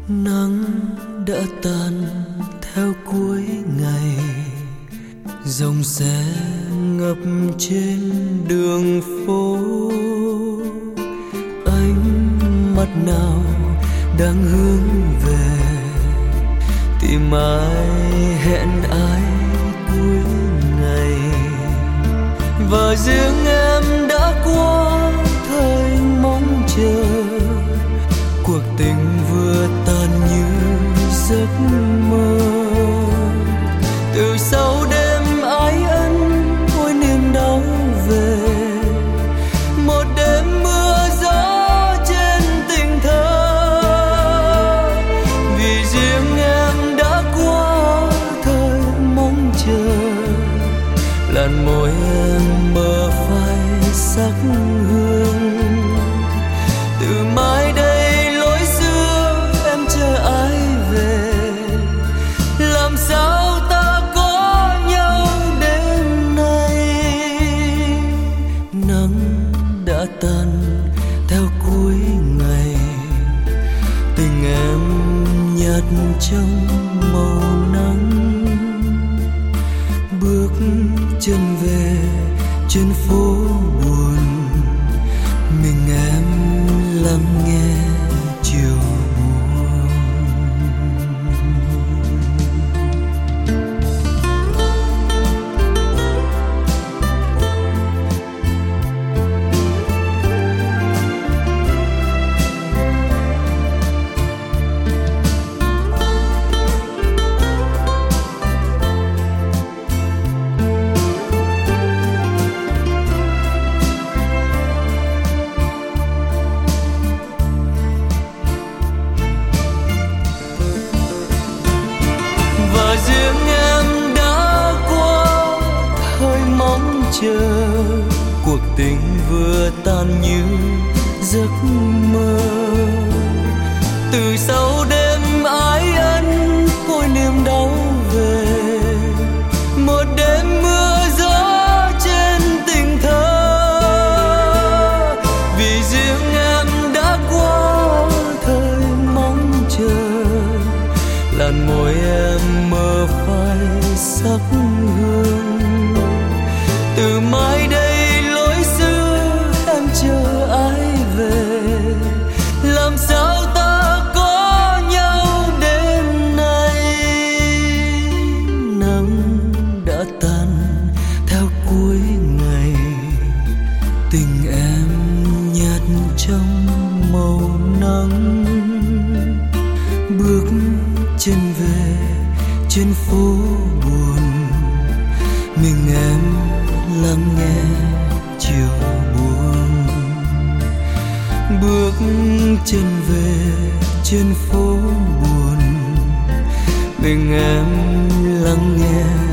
Nắng đã tàn theo cuối ngày, dòng xe ngập trên đường phố. Ánh mắt nào đang hướng về, tìm ai hẹn ai cuối ngày. Và riêng em đã qua thời mong chờ, cuộc tình vừa tan như giấc mơ. Từ sau đêm ái ân ôi niềm đau về, một đêm mưa gió trên tình thơ. Vì riêng em đã qua thời mong chờ, làn môi em mơ phai sắc hương. Từ mai đây lối xưa em chờ ai về, làm sao ta có nhau đêm nay. Nắng đã tàn theo cuối ngày, tình em nhạt trong màu nắng. Bước chân về trên phố buồn, mình em lắng nghe chiều buồn. Riêng em đã qua thời mong chờ, cuộc tình vừa tan như giấc mơ. Từ sau đêm ái ân ôi niềm đau về, một đêm mưa gió trên tình thơ. Vì riêng em đã qua thời mong chờ, làn môi em mơ phai sắc hương. Từ mai đây lối xưa em chờ ai về, làm sao ta có nhau đêm nay. Nắng đã tàn theo cuối ngày, tình em nhạt trong màu nắng. Bước chân về trên phố buồn, mình em lắng nghe chiều buồn. Bước chân về trên phố buồn, mình em lắng nghe